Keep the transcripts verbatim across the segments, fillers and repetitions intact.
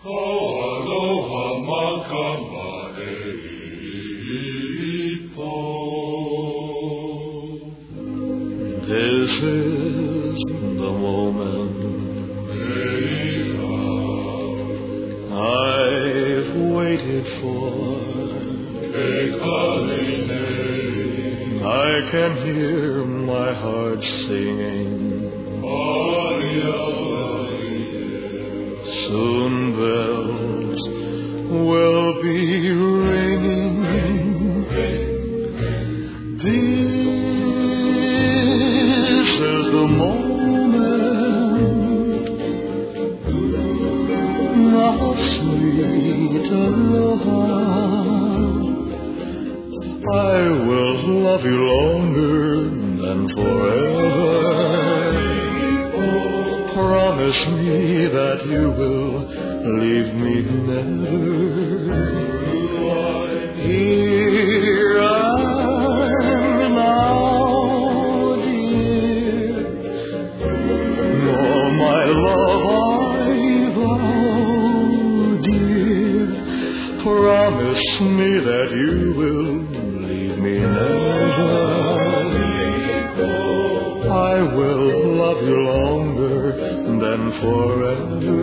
Aloha makamae'ipo. This is the moment I've waited for. I can hear my heart singing. Soon bells will be ringing. This is the moment. Now sweet aloha, I will love you longer than forever. Promise me that you will leave me never. Here I am now, dear. Oh, my love, I vow, dear. Promise me that you will leave me never. I will love you longer than forever.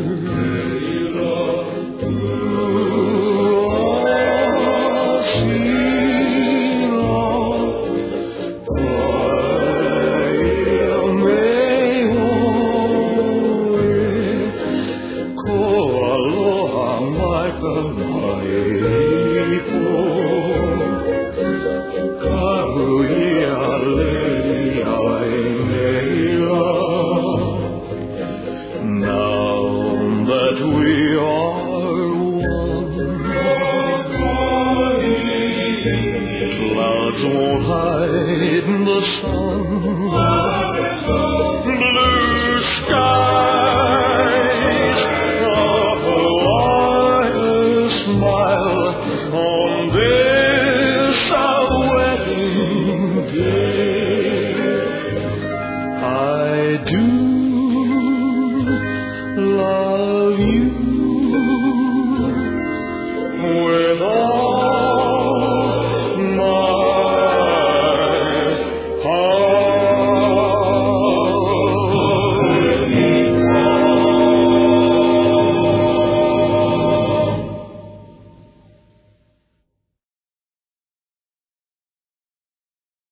Won't hide the sun, blue skies, a Hawaiian smile on this our wedding day. I do